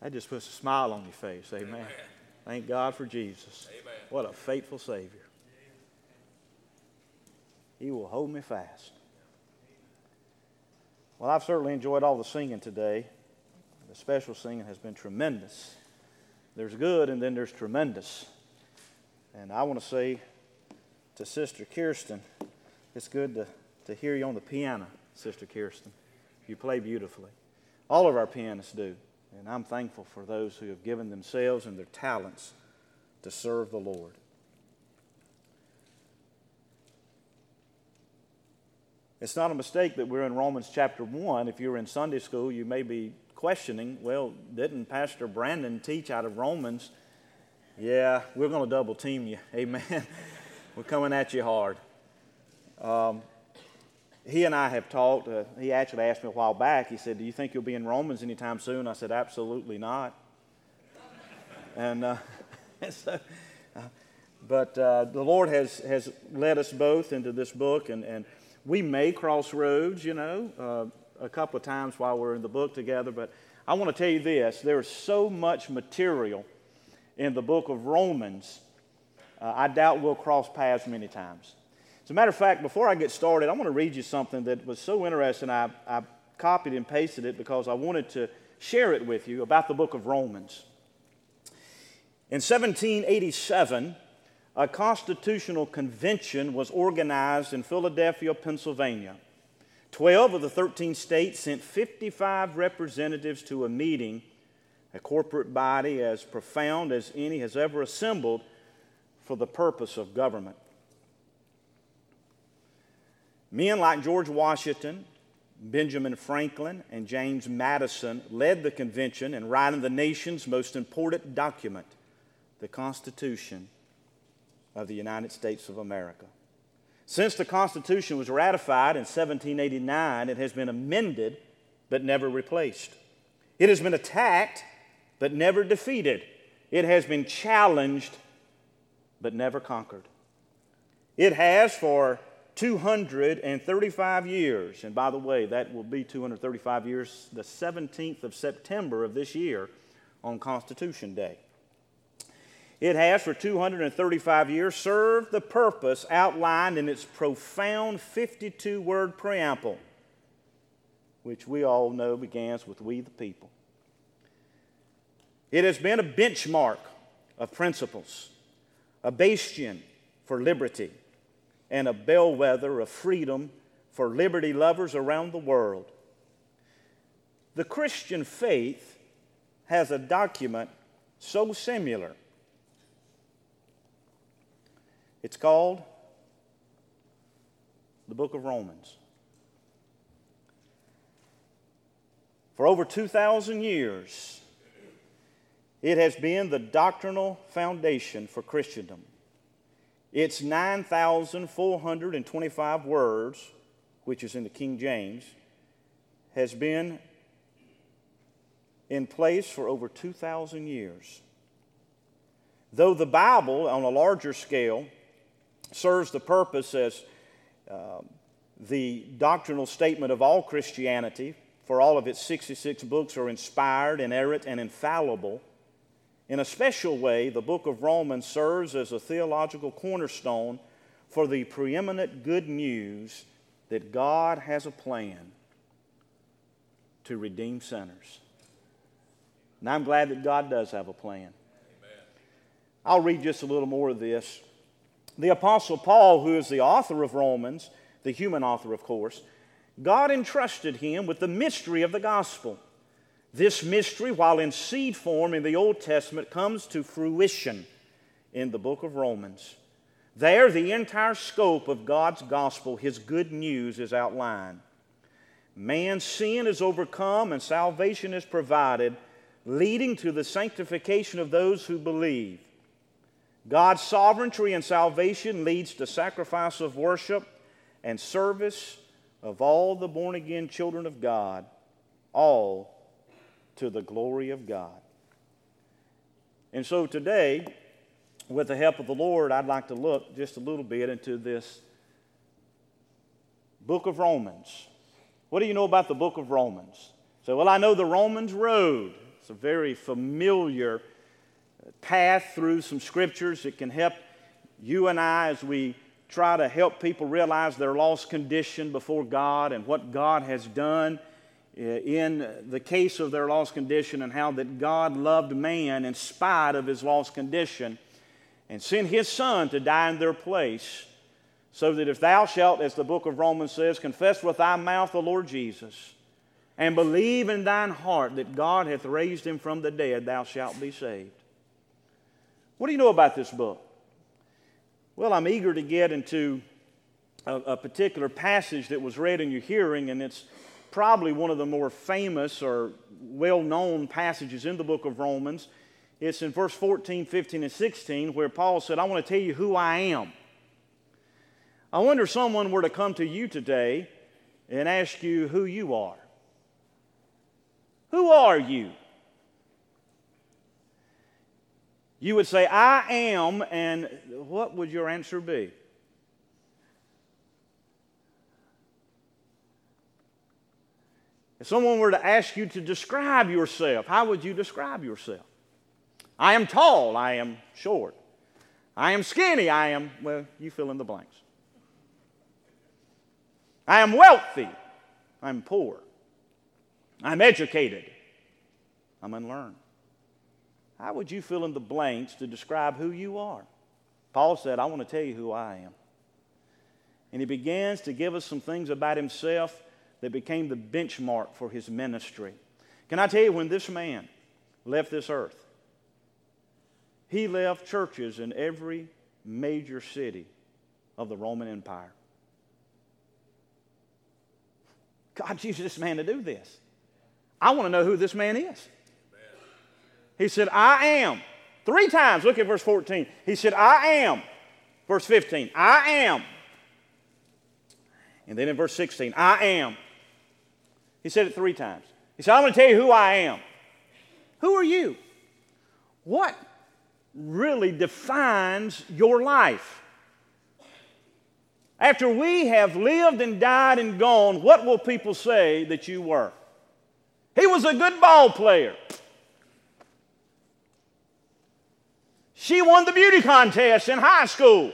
That just puts a smile on your face. Amen. Amen. Thank God for Jesus. Amen. What a faithful Savior. He will hold me fast. Well, I've certainly enjoyed all the singing today. The special singing has been tremendous. There's good and then there's tremendous. And I want to say to Sister Kirsten, it's good to hear you on the piano, Sister Kirsten. You play beautifully. All of our pianists do. And I'm thankful for those who have given themselves and their talents to serve the Lord. It's not a mistake that we're in Romans chapter 1. If you're in Sunday school, you may be questioning, well, didn't Pastor Brandon teach out of Romans? Yeah, we're going to double team you. Amen. We're coming at you hard. He and I have talked. He actually asked me a while back. He said, do you think you'll be in Romans anytime soon? I said, absolutely not. And but the Lord has led us both into this book, and we may cross roads, a couple of times while we're in the book together. But I want to tell you this. There is so much material in the book of Romans, I doubt we'll cross paths many times. As a matter of fact, before I get started, I want to read you something that was so interesting. I copied and pasted it because I wanted to share it with you about the book of Romans. In 1787, a constitutional convention was organized in Philadelphia, Pennsylvania. 12 of the 13 states sent 55 representatives to a meeting, a corporate body as profound as any has ever assembled for the purpose of government. Men like George Washington, Benjamin Franklin, and James Madison led the convention in writing the nation's most important document, the Constitution of the United States of America. Since the Constitution was ratified in 1789, it has been amended but never replaced. It has been attacked but never defeated. It has been challenged but never conquered. It has for 235 years, and by the way, that will be 235 years, the 17th of September of this year on Constitution Day. It has for 235 years served the purpose outlined in its profound 52-word preamble, which we all know begins with "We the people." It has been a benchmark of principles, a bastion for liberty, and a bellwether of freedom for liberty lovers around the world. The Christian faith has a document so similar. It's called the Book of Romans. For over 2,000 years, it has been the doctrinal foundation for Christendom. Its 9,425 words, which is in the King James, has been in place for over 2,000 years. Though the Bible, on a larger scale, serves the purpose as the doctrinal statement of all Christianity, for all of its 66 books are inspired, inerrant, and infallible, in a special way, the book of Romans serves as a theological cornerstone for the preeminent good news that God has a plan to redeem sinners. And I'm glad that God does have a plan. Amen. I'll read just a little more of this. The Apostle Paul, who is the author of Romans, the human author, of course, God entrusted him with the mystery of the gospel. This mystery, while in seed form in the Old Testament, comes to fruition in the book of Romans. There, the entire scope of God's gospel, His good news, is outlined. Man's sin is overcome and salvation is provided, leading to the sanctification of those who believe. God's sovereignty and salvation leads to sacrifice of worship and service of all the born-again children of God, all to the glory of God. And so today, with the help of the Lord, I'd like to look just a little bit into this book of Romans. What do you know about the book of Romans? So, well, I know the Romans road. It's a very familiar path through some scriptures. It can help you and I as we try to help people realize their lost condition before God and what God has done in the case of their lost condition, and how that God loved man in spite of his lost condition and sent his Son to die in their place, so that if thou shalt, as the book of Romans says, confess with thy mouth the Lord Jesus and believe in thine heart that God hath raised him from the dead, thou shalt be saved. What do you know about this book? Well, I'm eager to get into a particular passage that was read in your hearing, and it's probably one of the more famous or well-known passages in the book of Romans. It's in verse 14, 15, and 16, where Paul said, I want to tell you who I am. I wonder if someone were to come to you today and ask you who you are. Who are you? You would say, I am, and what would your answer be? If someone were to ask you to describe yourself, how would you describe yourself? I am tall, I am short. I am skinny, I am, well, you fill in the blanks. I am wealthy, I'm poor. I'm educated, I'm unlearned. How would you fill in the blanks to describe who you are? Paul said, I want to tell you who I am. And he begins to give us some things about himself that became the benchmark for his ministry. Can I tell you, when this man left this earth, he left churches in every major city of the Roman Empire. God used this man to do this. I want to know who this man is. He said, I am. 3 times. Look at verse 14. He said, I am. Verse 15, I am. And then in verse 16, I am. He said it 3 times. He said, I'm going to tell you who I am. Who are you? What really defines your life? After we have lived and died and gone, what will people say that you were? He was a good ball player. She won the beauty contest in high school.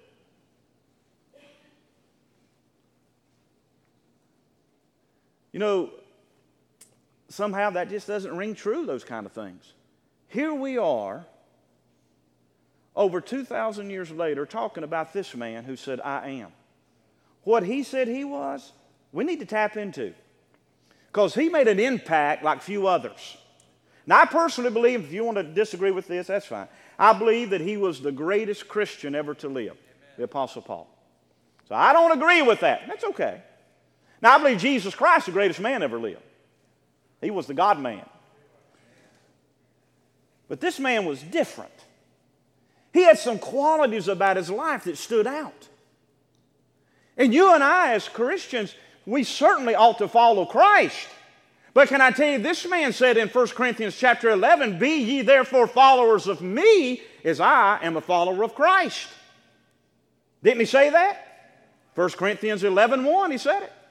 You know, somehow that just doesn't ring true, those kind of things. Here we are, over 2,000 years later, talking about this man who said, I am. What he said he was, we need to tap into. Because he made an impact like few others. Now, I personally believe, if you want to disagree with this, that's fine. I believe that he was the greatest Christian ever to live, the Apostle Paul. So I don't agree with that. That's okay. Now, I believe Jesus Christ, the greatest man ever lived. He was the God-man. But this man was different. He had some qualities about his life that stood out. And you and I, as Christians, we certainly ought to follow Christ. But can I tell you, this man said in 1 Corinthians chapter 11, be ye therefore followers of me, as I am a follower of Christ. Didn't he say that? 1 Corinthians 11:1, he said it.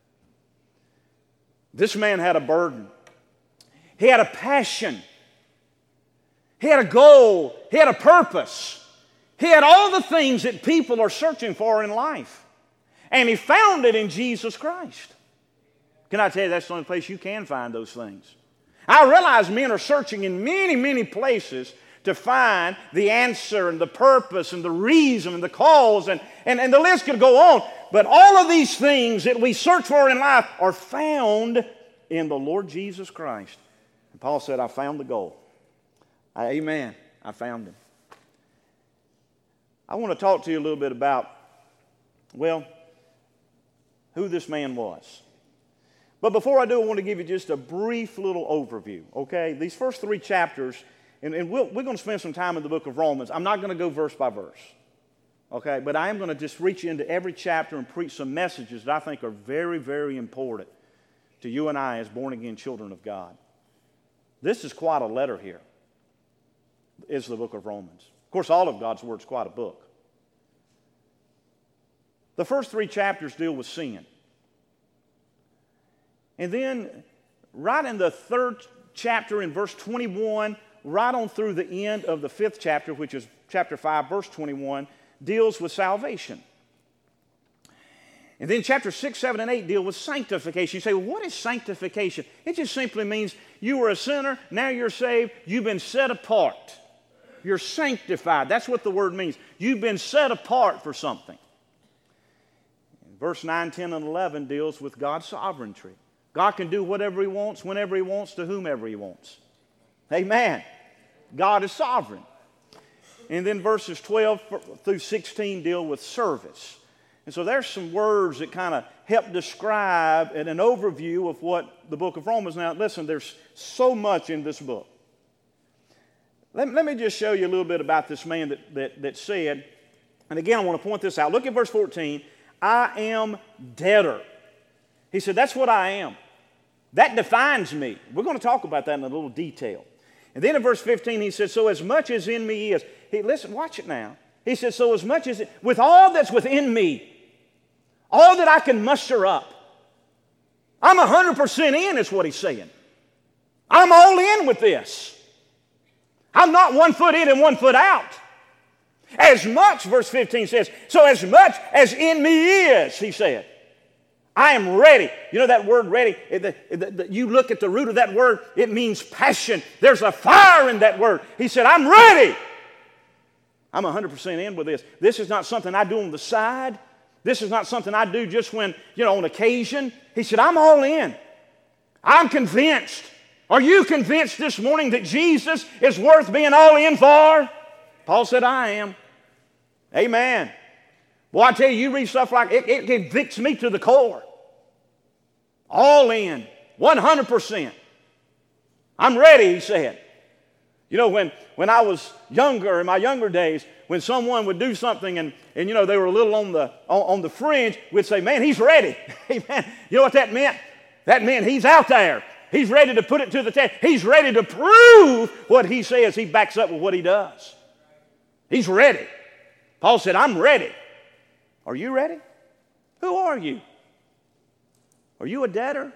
This man had a burden. He had a passion. He had a goal. He had a purpose. He had all the things that people are searching for in life. And he found it in Jesus Christ. Can I tell you, that's the only place you can find those things. I realize men are searching in many, many places to find the answer and the purpose and the reason and the cause, and the list could go on. But all of these things that we search for in life are found in the Lord Jesus Christ. And Paul said, I found the goal. Amen. I found him. I want to talk to you a little bit about, well, who this man was. But before I do, I want to give you just a brief little overview, okay? These first 3 chapters, and we're going to spend some time in the book of Romans. I'm not going to go verse by verse, okay? But I am going to just reach into every chapter and preach some messages that I think are very, very important to you and I as born-again children of God. This is quite a letter here, is the book of Romans. Of course, all of God's Word is quite a book. The first 3 chapters deal with sin. And then, right in the 3rd chapter in verse 21, right on through the end of the 5th chapter, which is chapter 5, verse 21, deals with salvation. And then chapter 6, 7, and 8 deal with sanctification. You say, well, what is sanctification? It just simply means you were a sinner, now you're saved, you've been set apart. You're sanctified. That's what the word means. You've been set apart for something. And verse 9, 10, and 11 deals with God's sovereignty. God can do whatever He wants, whenever He wants, to whomever He wants. Amen. God is sovereign. And then verses 12 through 16 deal with service. And so there's some words that kind of help describe and an overview of what the book of Romans. Now, listen, there's so much in this book. Let me just show you a little bit about this man that said, and again, I want to point this out. Look at verse 14. I am debtor. He said, that's what I am. That defines me. We're going to talk about that in a little detail. And then in verse 15, he said, so as much as in me is. Listen, watch it now. He said, so as much as, with all that's within me, all that I can muster up, I'm 100% in, is what he's saying. I'm all in with this. I'm not 1 foot in and 1 foot out. As much, verse 15 says, so as much as in me is, he said, I am ready. You know that word ready? You look at the root of that word, it means passion. There's a fire in that word. He said, I'm ready. I'm 100% in with this. This is not something I do on the side. This is not something I do just when, on occasion. He said, I'm all in. I'm convinced. Are you convinced this morning that Jesus is worth being all in for? Paul said, I am. Amen. Boy, I tell you, you read stuff like it convicts me to the core. All in. 100%. I'm ready, he said. When I was younger, in my younger days, when someone would do something and they were a little on the fringe, we'd say, man, he's ready. Amen. You know what that meant? That meant he's out there. He's ready to put it to the test. He's ready to prove what he says. He backs up with what he does. He's ready. Paul said, I'm ready. Are you ready? Who are you? Are you a debtor?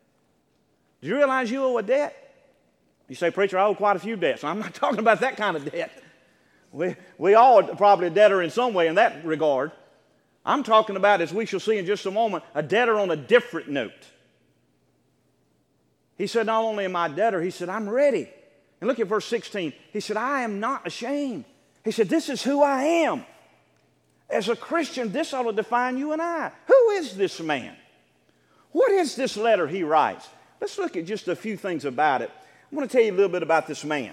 Do you realize you owe a debt? You say, preacher, I owe quite a few debts. I'm not talking about that kind of debt. We all are probably a debtor in some way in that regard. I'm talking about, as we shall see in just a moment, a debtor on a different note. He said, not only am I a debtor, he said, I'm ready. And look at verse 16. He said, I am not ashamed. He said, this is who I am. As a Christian, this ought to define you and I. Who is this man? What is this letter he writes? Let's look at just a few things about it. I want to tell you a little bit about this man.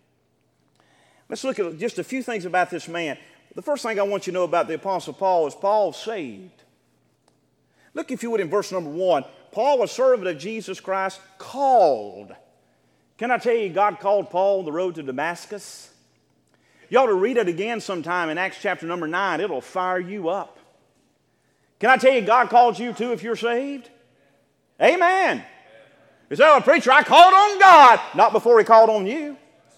Let's look at just a few things about this man. The first thing I want you to know about the Apostle Paul is Paul saved. Look, if you would, in verse number 1. Paul, a servant of Jesus Christ, called. Can I tell you, God called Paul on the road to Damascus? You ought to read it again sometime in Acts chapter number 9. It'll fire you up. Can I tell you, God called you too if you're saved? Amen. You say, oh, preacher, I called on God. Not before he called on you.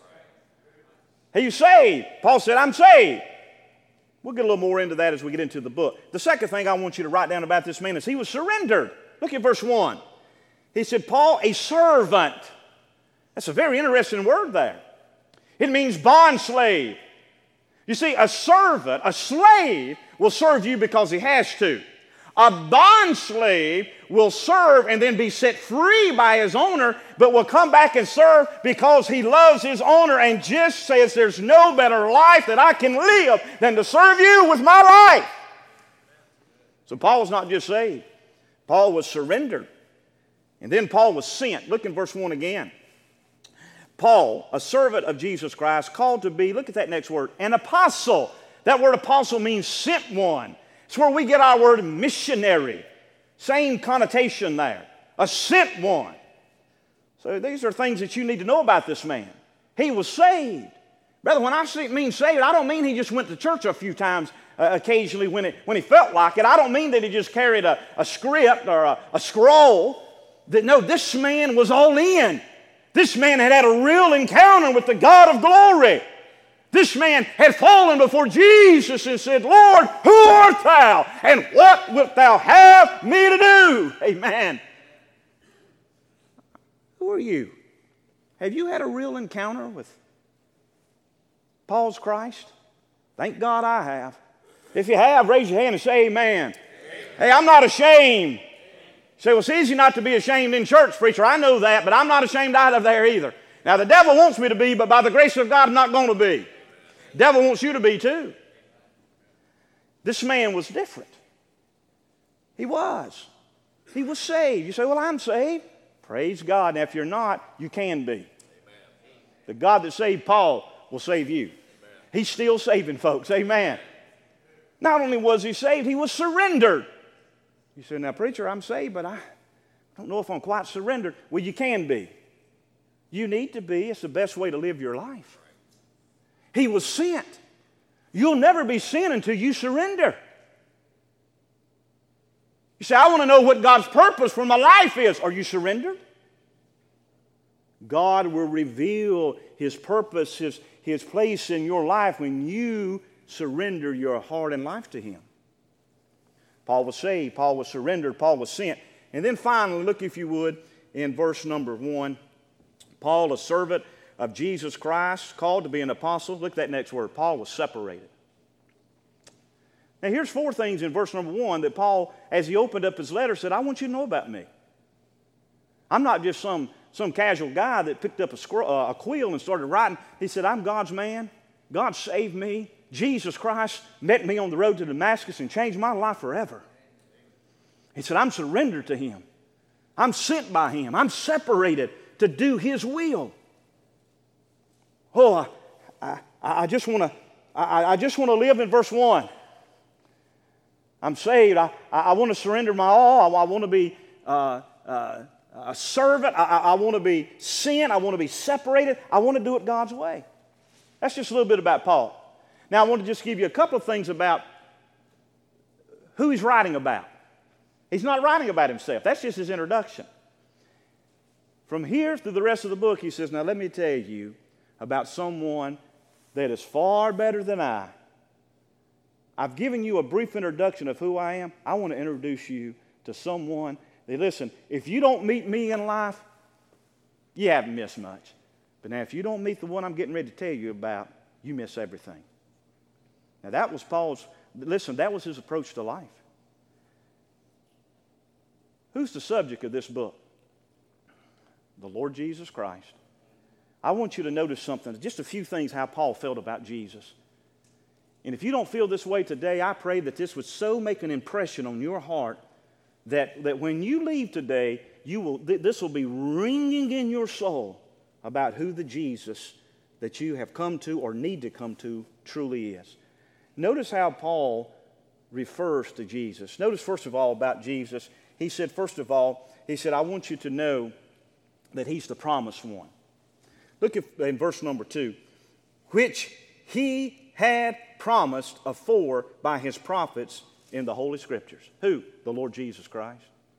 Are you saved? Paul said, I'm saved. We'll get a little more into that as we get into the book. The second thing I want you to write down about this man is he was surrendered. Look at verse 1. He said, Paul, a servant. That's a very interesting word there. It means bond slave. You see, a servant, a slave, will serve you because he has to. A bond slave will serve and then be set free by his owner, but will come back and serve because he loves his owner and just says, there's no better life that I can live than to serve you with my life. So Paul was not just saved. Paul was surrendered. And then Paul was sent. Look in verse 1 again. Paul, a servant of Jesus Christ, called to be, look at that next word, an apostle. That word apostle means sent one. It's where we get our word missionary. Same connotation there. A sent one. So these are things that you need to know about this man. He was saved. Brother, when I mean saved, I don't mean he just went to church a few times occasionally when he felt like it. I don't mean that he just carried a script or a scroll. No, this man was all in. This man had had a real encounter with the God of glory. This man had fallen before Jesus and said, Lord, who art thou? And what wilt thou have me to do? Amen. Who are you? Have you had a real encounter with Paul's Christ? Thank God I have. If you have, raise your hand and say amen. Hey, I'm not ashamed. You say, well, it's easy not to be ashamed in church, preacher. I know that, but I'm not ashamed out of there either. Now, the devil wants me to be, but by the grace of God, I'm not going to be. The devil wants you to be too. This man was different. He was. He was saved. You say, well, I'm saved. Praise God. Now, if you're not, you can be. The God that saved Paul will save you. He's still saving folks. Amen. Not only was he saved, he was surrendered. You say, now, preacher, I'm saved, but I don't know if I'm quite surrendered. Well, you can be. You need to be. It's the best way to live your life. He was sent. You'll never be sent until you surrender. You say, I want to know what God's purpose for my life is. Are you surrendered? God will reveal His purpose, His place in your life when you surrender your heart and life to Him. Paul was saved, Paul was surrendered, Paul was sent. And then finally, look if you would, in verse number 1. Paul, a servant of Jesus Christ, called to be an apostle. Look at that next word. Paul was separated. Now here's 4 things in verse number 1 that Paul, as he opened up his letter, said, I want you to know about me. I'm not just some casual guy that picked up a quill and started writing. He said, I'm God's man. God saved me. Jesus Christ met me on the road to Damascus and changed my life forever. He said, I'm surrendered to Him. I'm sent by Him. I'm separated to do His will. Oh, I just want to live in verse 1. I'm saved. I want to surrender my all. I want to be a servant. I want to be sent. I want to be separated. I want to do it God's way. That's just a little bit about Paul. Now, I want to just give you a couple of things about who he's writing about. He's not writing about himself. That's just his introduction. From here through the rest of the book, he says, now let me tell you about someone that is far better than I. I've given you a brief introduction of who I am. I want to introduce you to someone that, listen, if you don't meet me in life, you haven't missed much. But now if you don't meet the one I'm getting ready to tell you about, you miss everything. Now that was that was his approach to life. Who's the subject of this book? The Lord Jesus Christ. I want you to notice something, just a few things how Paul felt about Jesus. And if you don't feel this way today, I pray that this would so make an impression on your heart that when you leave today, this will be ringing in your soul about who the Jesus that you have come to or need to come to truly is. Notice how Paul refers to Jesus. Notice first of all about Jesus. He said, first of all, he said, I want you to know that He's the promised one. Look in verse number 2. Which He had promised afore by His prophets in the Holy Scriptures. Who? The Lord Jesus Christ.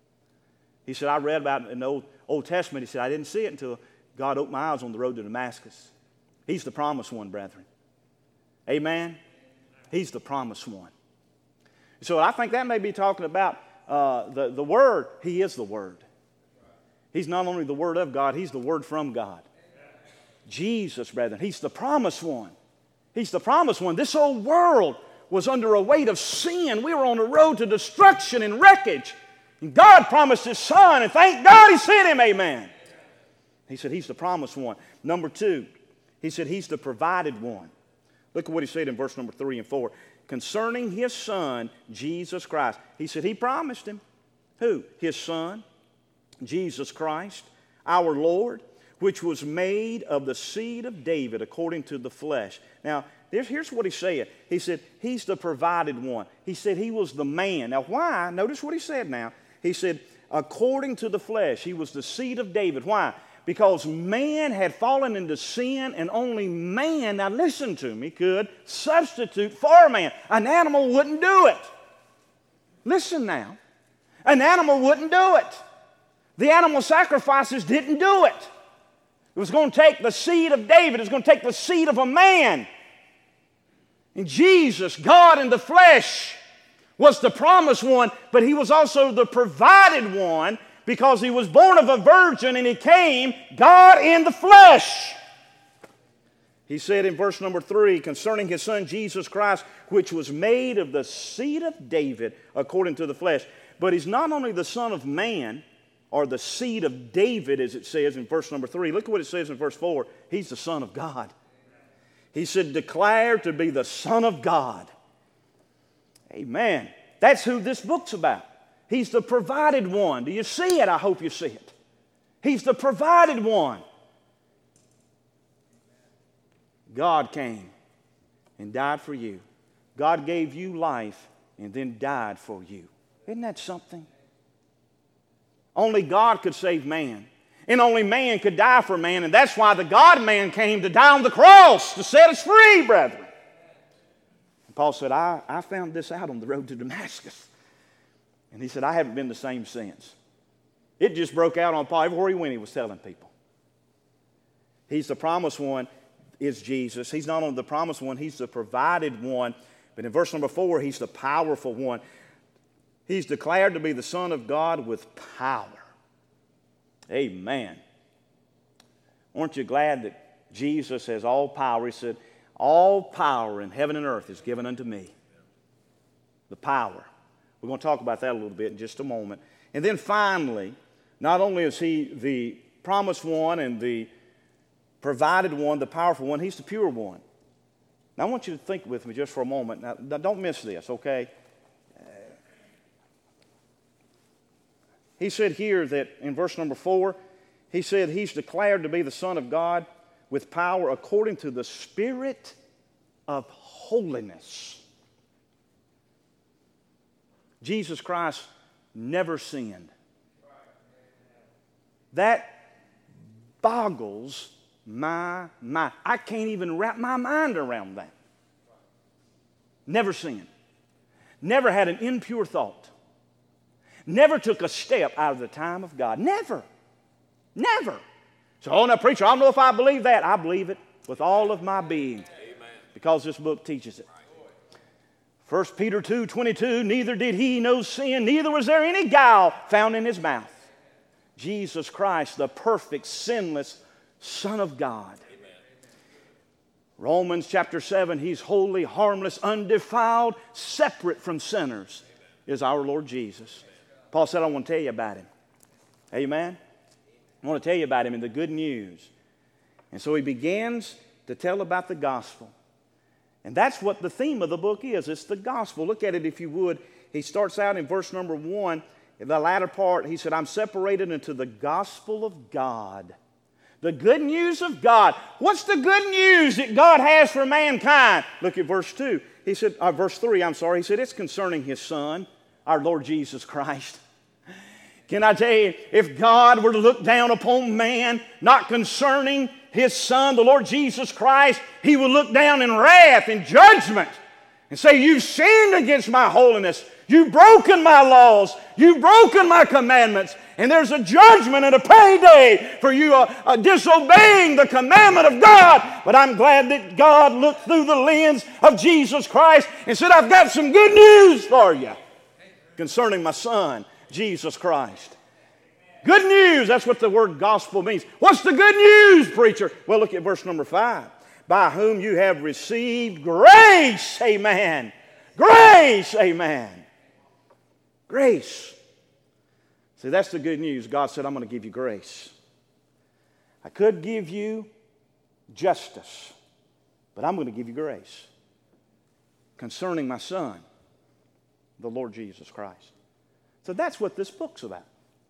He said, I read about it in the Old Testament. He said, I didn't see it until God opened my eyes on the road to Damascus. He's the promised one, brethren. Amen? He's the promised one. So I think that may be talking about the Word. He is the Word. He's not only the Word of God, He's the Word from God. Jesus, brethren, He's the promised one. He's the promised one. This whole world was under a weight of sin. We were on a road to destruction and wreckage. And God promised His Son, and thank God He sent Him, amen. He said He's the promised one. Number 2, He said He's the provided one. Look at what He said in verse number 3 and 4. Concerning His Son, Jesus Christ. He said He promised Him. Who? His Son, Jesus Christ, our Lord, which was made of the seed of David according to the flesh. Now, here's what He said. He said He's the provided one. He said He was the man. Now, why? Notice what He said now. He said, according to the flesh, He was the seed of David. Why? Because man had fallen into sin, and only man, now listen to me, could substitute for man. An animal wouldn't do it. Listen now. An animal wouldn't do it. The animal sacrifices didn't do it. It was going to take the seed of David. It was going to take the seed of a man. And Jesus, God in the flesh, was the promised one, but He was also the provided one because he was born of a virgin and he came, God in the flesh. He said in verse number 3, concerning his son Jesus Christ, which was made of the seed of David according to the flesh. But he's not only the son of man, or the seed of David, as it says in verse number 3. Look at what it says in verse 4. He's the Son of God. He said, declared to be the Son of God. Amen. That's who this book's about. He's the provided one. Do you see it? I hope you see it. He's the provided one. God came and died for you. God gave you life and then died for you. Isn't that something? Only God could save man. And only man could die for man. And that's why the God-man came to die on the cross to set us free, brethren. And Paul said, I found this out on the road to Damascus. And he said, I haven't been the same since. It just broke out on Paul. Everywhere he went, he was telling people. He's the promised one, is Jesus. He's not only the promised one, he's the provided one. But in verse number 4, he's the powerful one. He's declared to be the Son of God with power. Amen. Aren't you glad that Jesus has all power? He said, all power in heaven and earth is given unto me. The power. We're going to talk about that a little bit in just a moment. And then finally, not only is he the promised one and the provided one, the powerful one, he's the pure one. Now I want you to think with me just for a moment. Now don't miss this, okay? He said here that in verse number 4, he said he's declared to be the Son of God with power according to the Spirit of holiness. Jesus Christ never sinned. That boggles my mind. I can't even wrap my mind around that. Never sinned. Never had an impure thought. Never took a step out of the time of God. Never. Never. So, oh, now, preacher, I don't know if I believe that. I believe it with all of my being. Amen. Because this book teaches it. 1 Peter 2:22, neither did he know sin, neither was there any guile found in his mouth. Jesus Christ, the perfect, sinless Son of God. Amen. Romans chapter 7, he's holy, harmless, undefiled, separate from sinners, is our Lord Jesus. Paul said, I want to tell you about him. Amen? I want to tell you about him in the good news. And so he begins to tell about the gospel. And that's what the theme of the book is. It's the gospel. Look at it if you would. He starts out in verse number 1. In the latter part, he said, I'm separated into the gospel of God. The good news of God. What's the good news that God has for mankind? Look at verse 2. He said, verse 3, I'm sorry. He said, it's concerning his Son, our Lord Jesus Christ. Can I tell you, if God were to look down upon man, not concerning his Son, the Lord Jesus Christ, he would look down in wrath and judgment and say, you've sinned against my holiness. You've broken my laws. You've broken my commandments. And there's a judgment and a payday for you disobeying the commandment of God. But I'm glad that God looked through the lens of Jesus Christ and said, I've got some good news for you concerning my Son, Jesus Christ. Good news, that's what the word gospel means. What's the good news, preacher? Well, look at verse number 5. By whom you have received grace, amen. Grace, amen. Grace. See, that's the good news. God said, I'm going to give you grace. I could give you justice, but I'm going to give you grace concerning my Son, the Lord Jesus Christ. So that's what this book's about.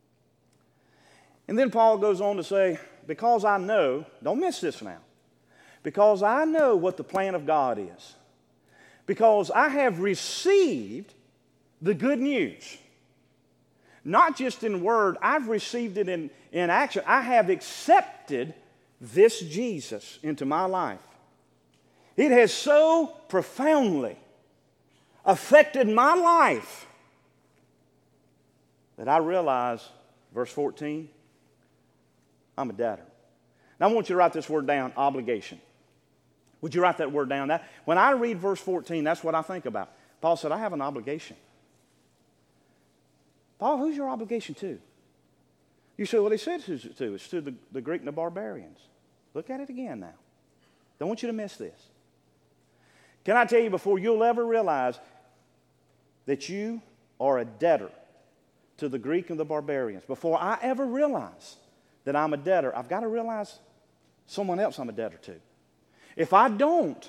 And then Paul goes on to say, because I know, don't miss this now, because I know what the plan of God is, because I have received the good news, not just in word, I've received it in action. I have accepted this Jesus into my life. It has so profoundly affected my life that I realize, verse 14, I'm a debtor. Now I want you to write this word down, obligation. Would you write that word down? When I read verse 14, that's what I think about. Paul said, I have an obligation. Paul, who's your obligation to? You say, well, he said who's it to? It's to the Greek and the barbarians. Look at it again now. Don't want you to miss this. Can I tell you, before you'll ever realize that you are a debtor to the Greek and the barbarians, before I ever realize that I'm a debtor, I've got to realize someone else I'm a debtor to. If I don't,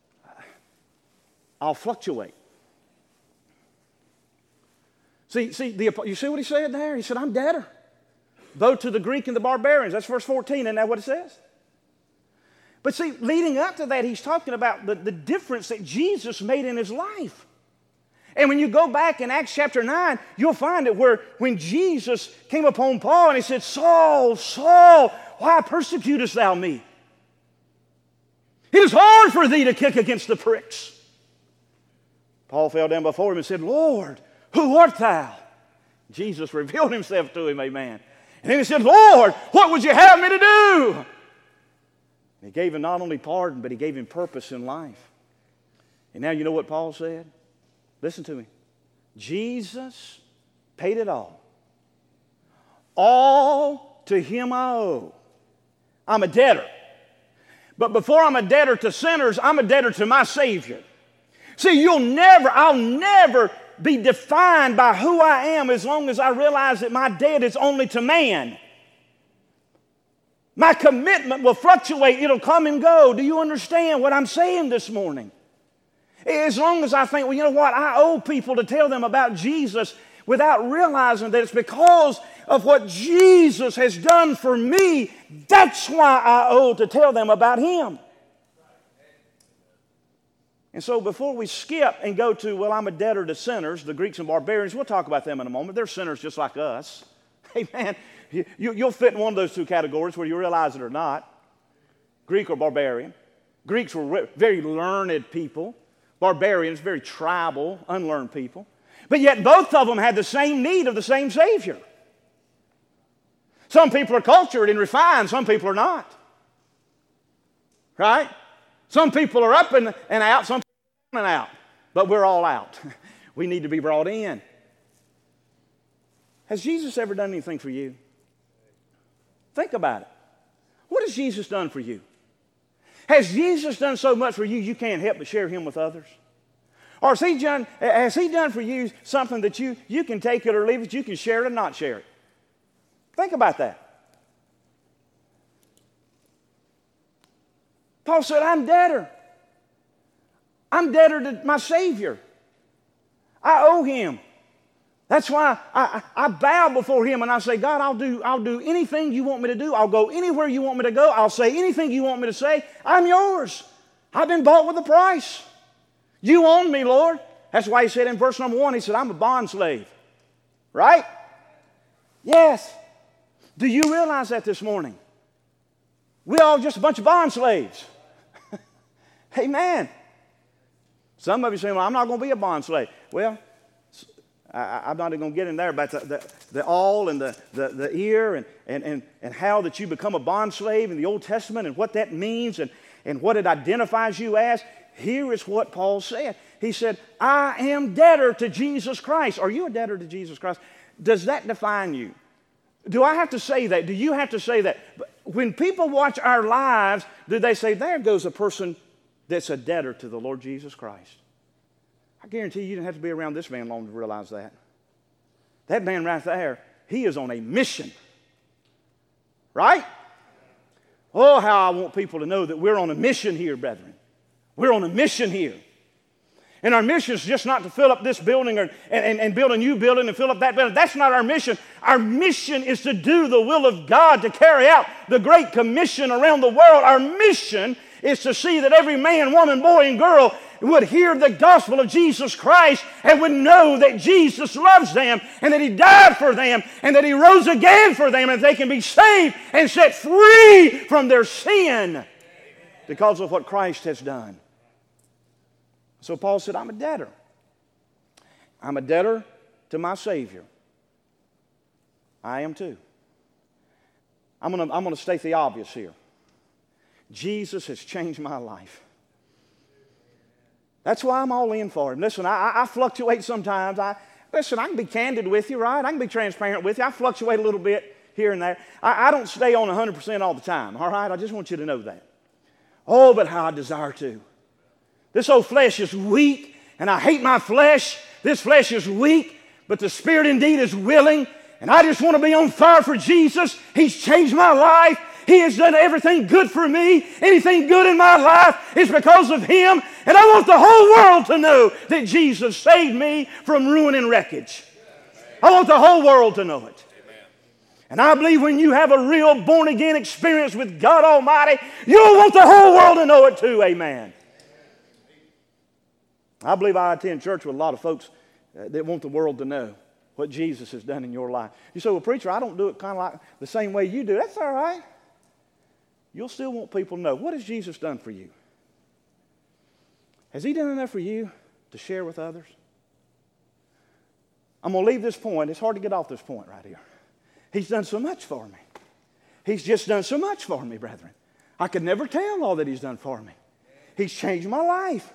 I'll fluctuate. See, you see what he said there? He said, I'm debtor, both to the Greek and the barbarians. That's verse 14, isn't that what it says? But see, leading up to that, he's talking about the difference that Jesus made in his life. And when you go back in Acts chapter 9, you'll find it where when Jesus came upon Paul and he said, Saul, Saul, why persecutest thou me? It is hard for thee to kick against the pricks. Paul fell down before him and said, Lord, who art thou? Jesus revealed himself to him, amen. And then he said, Lord, what would you have me to do? And he gave him not only pardon, but he gave him purpose in life. And now you know what Paul said? Listen to me. Jesus paid it all. All to him I owe. I'm a debtor. But before I'm a debtor to sinners, I'm a debtor to my Savior. See, I'll never be defined by who I am as long as I realize that my debt is only to man. My commitment will fluctuate. It'll come and go. Do you understand what I'm saying this morning? As long as I think, well, you know what? I owe people to tell them about Jesus without realizing that it's because of what Jesus has done for me. That's why I owe to tell them about Him. And so before we skip and go to, well, I'm a debtor to sinners, the Greeks and barbarians, we'll talk about them in a moment. They're sinners just like us. Amen. You'll fit in one of those two categories whether you realize it or not. Greek or barbarian. Greeks were very learned people. Barbarians, very tribal, unlearned people. But yet both of them had the same need of the same Savior. Some people are cultured and refined. Some people are not. Right? Some people are up and out. Some people are down and out. But we're all out. We need to be brought in. Has Jesus ever done anything for you? Think about it. What has Jesus done for you? Has Jesus done so much for you, you can't help but share Him with others? Or has He done for you something that you can take it or leave it, you can share it or not share it? Think about that. Paul said, I'm debtor. I'm debtor to my Savior. I owe Him. That's why I bow before Him and I say, God, I'll do anything you want me to do. I'll go anywhere you want me to go. I'll say anything you want me to say. I'm yours. I've been bought with a price. You own me, Lord. That's why He said in verse number 1, He said, I'm a bond slave. Right? Yes. Do you realize that this morning? We're all just a bunch of bond slaves. Amen. Some of you say, well, I'm not going to be a bond slave. Well, I'm not even going to get in there about the all and the ear and how that you become a bond slave in the Old Testament and what that means and what it identifies you as. Here is what Paul said. He said, I am debtor to Jesus Christ. Are you a debtor to Jesus Christ? Does that define you? Do I have to say that? Do you have to say that? When people watch our lives, do they say, there goes a person that's a debtor to the Lord Jesus Christ? I guarantee you didn't have to be around this man long to realize that. That man right there, he is on a mission. Right? Oh, how I want people to know that we're on a mission here, brethren. We're on a mission here. And our mission is just not to fill up this building and build a new building and fill up that building. That's not our mission. Our mission is to do the will of God, to carry out the Great Commission around the world. Our mission is to see that every man, woman, boy, and girl would hear the gospel of Jesus Christ and would know that Jesus loves them and that He died for them and that He rose again for them and they can be saved and set free from their sin because of what Christ has done. So Paul said, I'm a debtor. I'm a debtor to my Savior. I am too. I'm going to state the obvious here. Jesus has changed my life. That's why I'm all in for Him. Listen, I fluctuate sometimes. I can be candid with you, right? I can be transparent with you. I fluctuate a little bit here and there. I don't stay on 100% all the time, all right? I just want you to know that. Oh, but how I desire to. This old flesh is weak, and I hate my flesh. This flesh is weak, but the Spirit indeed is willing, and I just want to be on fire for Jesus. He's changed my life. He has done everything good for me. Anything good in my life is because of Him, and I want the whole world to know that Jesus saved me from ruin and wreckage. I want the whole world to know it. And I believe when you have a real born-again experience with God Almighty, you'll want the whole world to know it too. Amen. I believe I attend church with a lot of folks that want the world to know what Jesus has done in your life. You say, well, preacher, I don't do it kind of like the same way you do. That's all right. You'll still want people to know, what has Jesus done for you? Has He done enough for you to share with others? I'm going to leave this point. It's hard to get off this point right here. He's done so much for me. He's just done so much for me, brethren. I could never tell all that He's done for me. He's changed my life.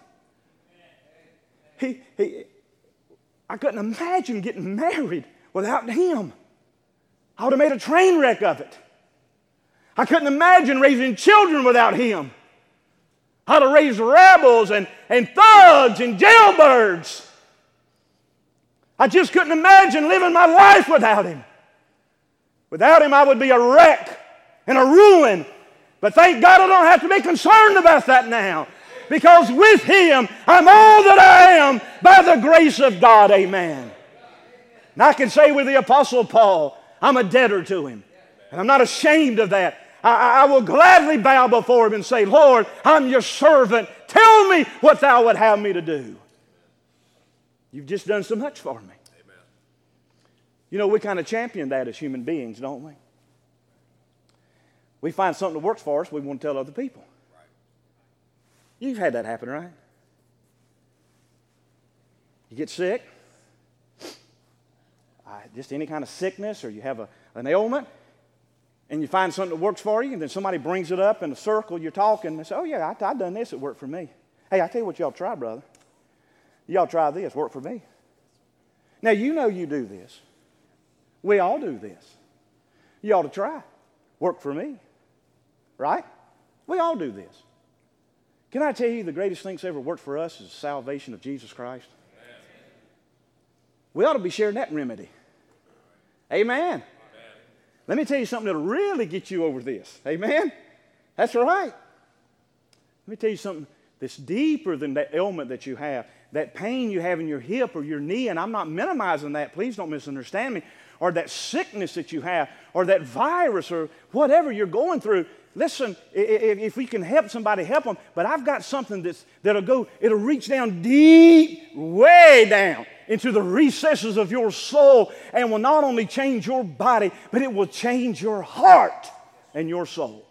I couldn't imagine getting married without Him. I would have made a train wreck of it. I couldn't imagine raising children without Him. I'd have raised rebels and thugs and jailbirds. I just couldn't imagine living my life without Him. Without Him, I would be a wreck and a ruin. But thank God I don't have to be concerned about that now. Because with Him, I'm all that I am by the grace of God. Amen. And I can say with the Apostle Paul, I'm a debtor to Him. And I'm not ashamed of that. I will gladly bow before Him and say, Lord, I'm your servant. Tell me what Thou would have me to do. You've just done so much for me. Amen. You know, we kind of champion that as human beings, don't we? We find something that works for us, we want to tell other people. Right. You've had that happen, right? You get sick, just any kind of sickness, or you have an ailment, and you find something that works for you, and then somebody brings it up in a circle, you're talking, and they say, oh yeah, I done this, it worked for me. Hey, I tell you what y'all try, brother. Y'all try this, work for me. Now, you know you do this. We all do this. You ought to try. Work for me. Right? We all do this. Can I tell you the greatest thing that's ever worked for us is the salvation of Jesus Christ? Amen. We ought to be sharing that remedy. Amen. Amen. Let me tell you something that'll really get you over this. Amen? That's right. Let me tell you something that's deeper than that ailment that you have, that pain you have in your hip or your knee, and I'm not minimizing that. Please don't misunderstand me. Or that sickness that you have, or that virus, or whatever you're going through. Listen, if we can help somebody, help them. But I've got something it'll reach down deep, way down into the recesses of your soul, and will not only change your body, but it will change your heart and your soul.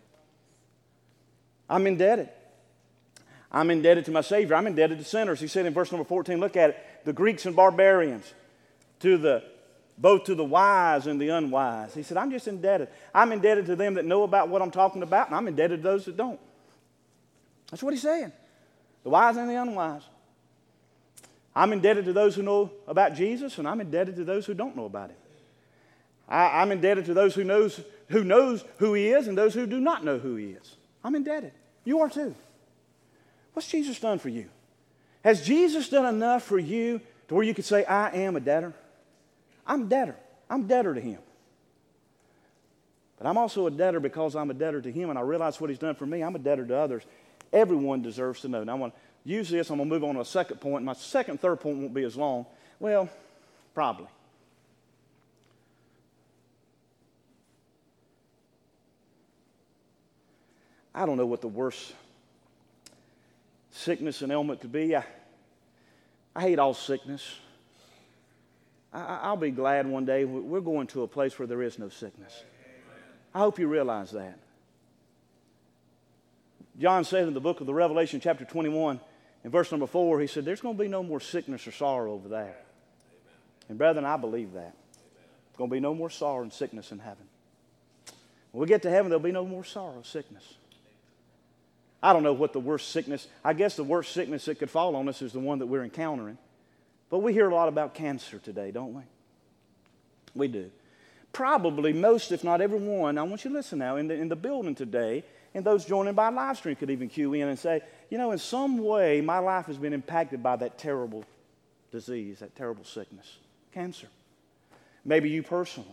I'm indebted. I'm indebted to my Savior. I'm indebted to sinners. He said in verse number 14, look at it, the Greeks and barbarians, both to the wise and the unwise. He said, I'm just indebted. I'm indebted to them that know about what I'm talking about, and I'm indebted to those that don't. That's what he's saying. The wise and the unwise. I'm indebted to those who know about Jesus, and I'm indebted to those who don't know about Him. I'm indebted to those who knows who He is and those who do not know who He is. I'm indebted. You are too. What's Jesus done for you? Has Jesus done enough for you to where you could say, I am a debtor? I'm a debtor. I'm a debtor to Him. But I'm also a debtor because I'm a debtor to Him, and I realize what He's done for me. I'm a debtor to others. Everyone deserves to know. Now, I want to use this. I'm going to move on to a second point. My second and third point won't be as long. Well, probably. I don't know what the worst sickness and ailment could be. I hate all sickness. I'll be glad one day we're going to a place where there is no sickness. I hope you realize that. John said in the book of the Revelation, chapter 21, in verse number 4, he said, there's going to be no more sickness or sorrow over there. And brethren, I believe that. There's going to be no more sorrow and sickness in heaven. When we get to heaven, there'll be no more sorrow, sickness. I don't know what the worst sickness, I guess the worst sickness that could fall on us is the one that we're encountering. But we hear a lot about cancer today, don't we? We do. probably most, if not everyone, I want you to listen now, in the building today, and those joining by live stream could even cue in and say, you know, in some way, my life has been impacted by that terrible disease, that terrible sickness, cancer. Maybe you personally.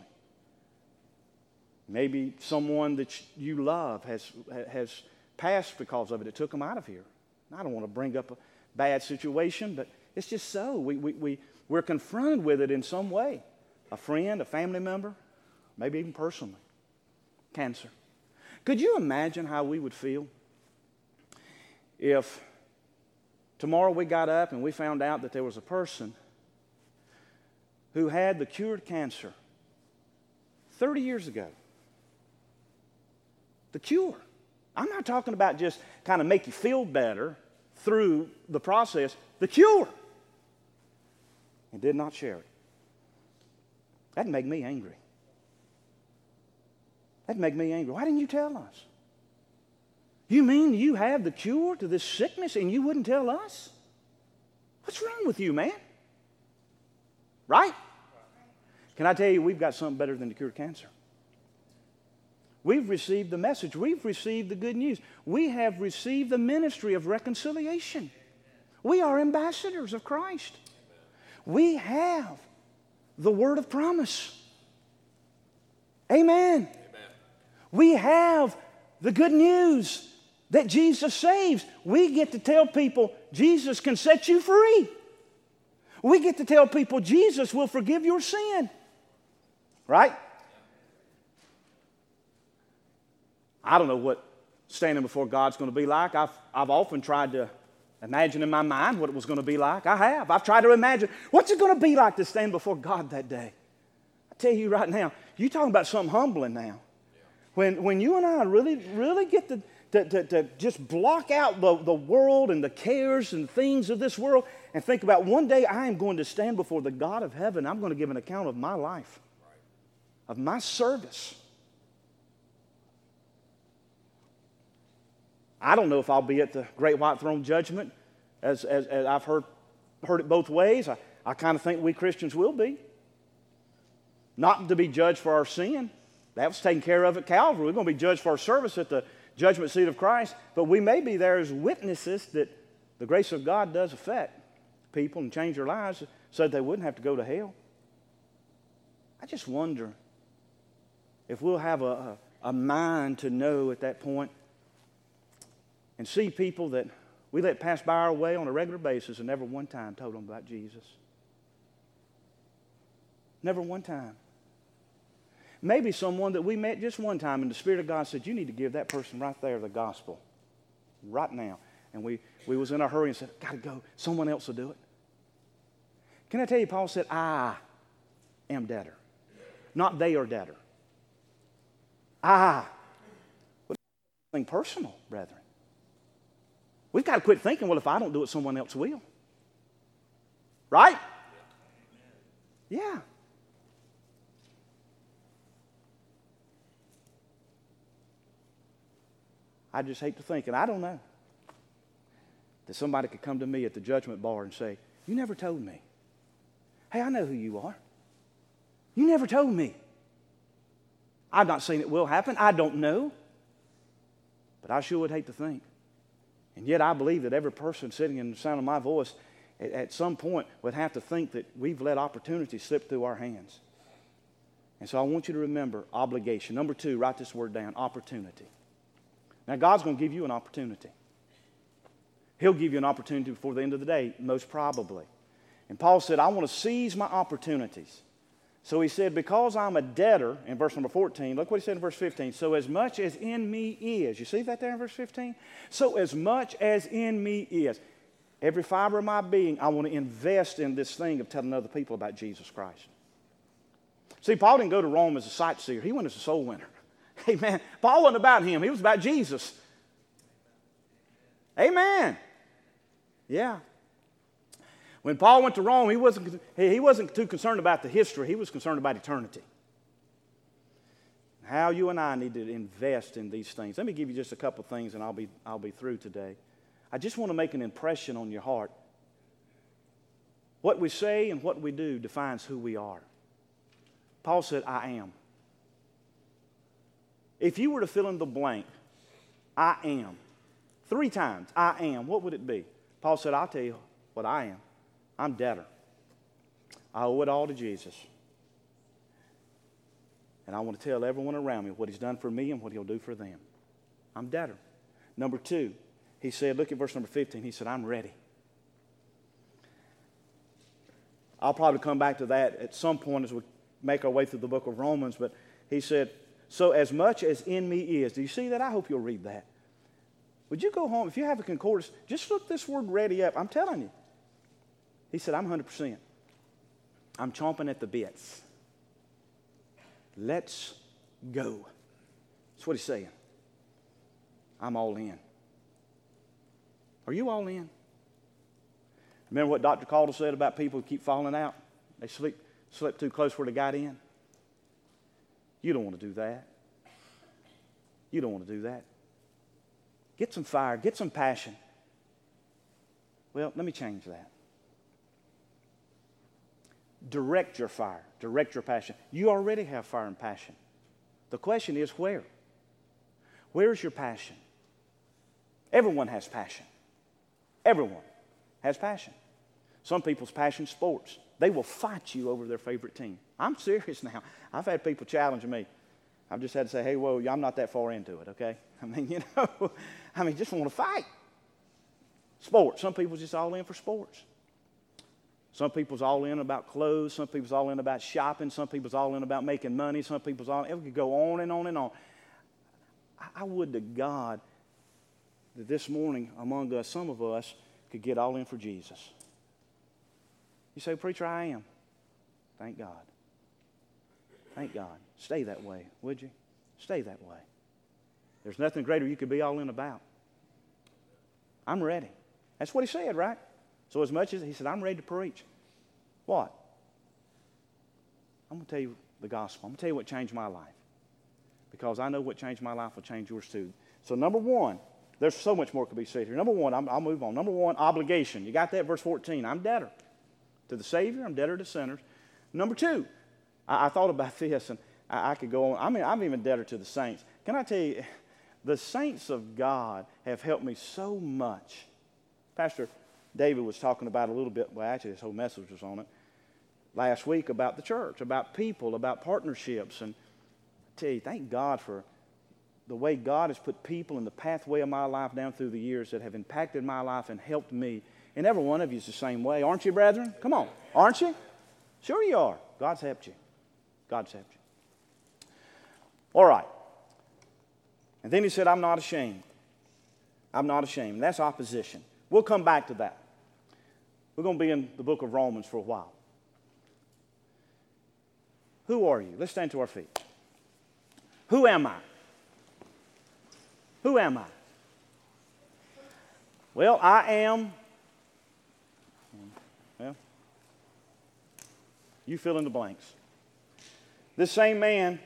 Maybe someone that you love has passed because of it. It took them out of here. I don't want to bring up a bad situation, but it's just so. We're confronted with it in some way. A friend, a family member, maybe even personally. Cancer. Could you imagine how we would feel if tomorrow we got up and we found out that there was a person who had the cured cancer 30 years ago? The cure. I'm not talking about just kind of make you feel better through the process. The cure. And did not share it. That'd make me angry. That'd make me angry. Why didn't you tell us? You mean you have the cure to this sickness and you wouldn't tell us? What's wrong with you, man? Right? Can I tell you, we've got something better than the cure of cancer. We've received the message. We've received the good news. We have received the ministry of reconciliation. We are ambassadors of Christ. We have the word of promise. Amen. We have the good news that Jesus saves. We get to tell people Jesus can set you free. We get to tell people Jesus will forgive your sin. Right? I don't know what standing before God's going to be like. I've often tried to imagine in my mind what it was going to be like. I have. I've tried to imagine what's it going to be like to stand before God that day. I tell you right now, you're talking about something humbling now. When you and I really get to just block out the world and the cares and things of this world and think about one day I am going to stand before the God of heaven. I'm going to give an account of my life, of my service. I don't know if I'll be at the great white throne judgment, as I've heard it both ways. I kind of think we Christians will be. Not to be judged for our sin. That was taken care of at Calvary. We're going to be judged for our service at the judgment seat of Christ. But we may be there as witnesses that the grace of God does affect people and change their lives so that they wouldn't have to go to hell. I just wonder if we'll have a mind to know at that point and see people that we let pass by our way on a regular basis and never one time told them about Jesus. Never one time. Maybe someone that we met just one time and the Spirit of God said, you need to give that person right there the gospel right now. And we was in a hurry and said, got to go. Someone else will do it. Can I tell you, Paul said, I am debtor. Not they are debtor. But it's something personal, brethren. We've got to quit thinking, well, if I don't do it, someone else will. Right? Yeah. I just hate to think, and I don't know, that somebody could come to me at the judgment bar and say, you never told me. Hey, I know who you are. You never told me. I've not seen it will happen. I don't know. But I sure would hate to think. And yet I believe that every person sitting in the sound of my voice at some point would have to think that we've let opportunities slip through our hands. And so I want you to remember obligation. Number 2, write this word down, opportunity. Now God's going to give you an opportunity. He'll give you an opportunity before the end of the day, most probably. And Paul said, I want to seize my opportunities. So he said, because I'm a debtor, in verse number 14, look what he said in verse 15. So as much as in me is. You see that there in verse 15? So as much as in me is. Every fiber of my being, I want to invest in this thing of telling other people about Jesus Christ. See, Paul didn't go to Rome as a sightseer. He went as a soul winner. Amen. Paul wasn't about him. He was about Jesus. Amen. Yeah. When Paul went to Rome, he wasn't too concerned about the history. He was concerned about eternity. How you and I need to invest in these things. Let me give you just a couple things and I'll be through today. I just want to make an impression on your heart. What we say and what we do defines who we are. Paul said, I am. If you were to fill in the blank, I am, 3 times, I am, what would it be? Paul said, I'll tell you what I am. I'm debtor. I owe it all to Jesus. And I want to tell everyone around me what He's done for me and what He'll do for them. I'm debtor. Number 2, he said, look at verse number 15. He said, I'm ready. I'll probably come back to that at some point as we make our way through the book of Romans. But he said, so as much as in me is. Do you see that? I hope you'll read that. Would you go home, if you have a concordance, just look this word ready up. I'm telling you. He said, I'm 100%. I'm chomping at the bits. Let's go. That's what he's saying. I'm all in. Are you all in? Remember what Dr. Calder said about people who keep falling out? They slip too close where they got in. You don't want to do that. You don't want to do that. Get some fire. Get some passion. Well, let me change that. Direct your fire. Direct your passion. You already have fire and passion. The question is where? Where's your passion? Everyone has passion. Everyone has passion. Some people's passion is sports. They will fight you over their favorite team. I'm serious now. I've had people challenge me. I've just had to say, hey, whoa, I'm not that far into it, okay? I mean, just want to fight. Sports. Some people just all in for sports. Some people's all in about clothes. Some people's all in about shopping. Some people's all in about making money. Some people's all in. It could go on and on and on. I would to God that this morning among us, some of us could get all in for Jesus. You say, preacher, I am. Thank God. Thank God. Stay that way, would you? Stay that way. There's nothing greater you could be all in about. I'm ready. That's what he said, right? So as much as he said, I'm ready to preach. What? I'm going to tell you the gospel. I'm going to tell you what changed my life. Because I know what changed my life will change yours too. So number 1, there's so much more could be said here. Number 1, I'll move on. Number 1, obligation. You got that? Verse 14. I'm debtor to the Savior. I'm debtor to sinners. Number 2, I thought about this, and I could go on. I'm even debtor to the saints. Can I tell you, the saints of God have helped me so much. Pastor David was talking about a little bit, well, actually his whole message was on it, last week about the church, about people, about partnerships. And I tell you, thank God for the way God has put people in the pathway of my life down through the years that have impacted my life and helped me. And every one of you is the same way. Aren't you, brethren? Come on. Aren't you? Sure you are. God's helped you. God's helped you. All right. And then he said, I'm not ashamed. I'm not ashamed. And that's opposition. We'll come back to that. We're going to be in the book of Romans for a while. Who are you? Let's stand to our feet. Who am I? Who am I? Well, I am, you fill in the blanks. This same man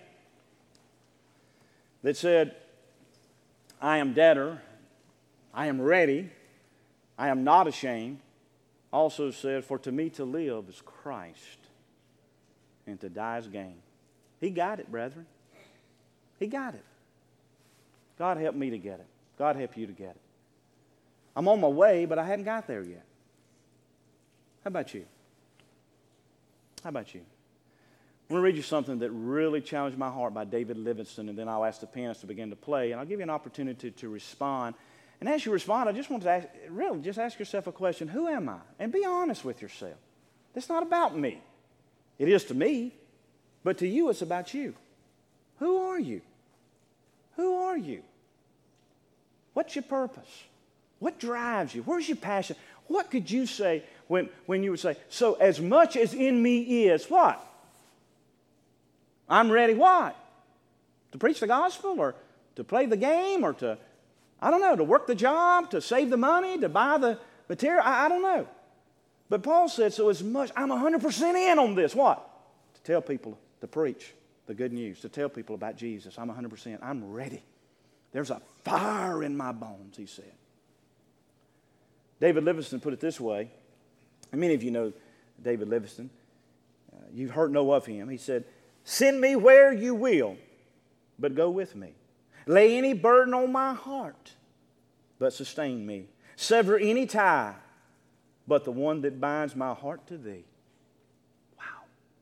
that said, I am debtor, I am ready, I am not ashamed, also said, for to me to live is Christ, and to die is gain. He got it, brethren. He got it. God help me to get it. God help you to get it. I'm on my way, but I hadn't got there yet. How about you? How about you? I want to read you something that really challenged my heart by David Livingstone, and then I'll ask the pianist to begin to play, and I'll give you an opportunity to respond. And as you respond, I just want to just ask yourself a question. Who am I? And be honest with yourself. It's not about me. It is to me, but to you it's about you. Who are you? Who are you? What's your purpose? What drives you? Where's your passion? What could you say when you would say, so as much as in me is, what? I'm ready, what? To preach the gospel or to play the game or to, I don't know, to work the job, to save the money, to buy the material? I don't know. But Paul said, so as much, I'm 100% in on this. What? To tell people, to preach the good news, to tell people about Jesus. I'm 100%. I'm ready. There's a fire in my bones, he said. David Livingstone put it this way, and many of you know David Livingstone. You've heard know of him. He said, send me where you will, but go with me. Lay any burden on my heart, but sustain me. Sever any tie, but the one that binds my heart to thee. Wow.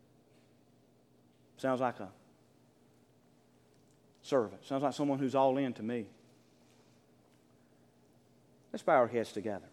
Sounds like a servant. Sounds like someone who's all in to me. Let's bow our heads together.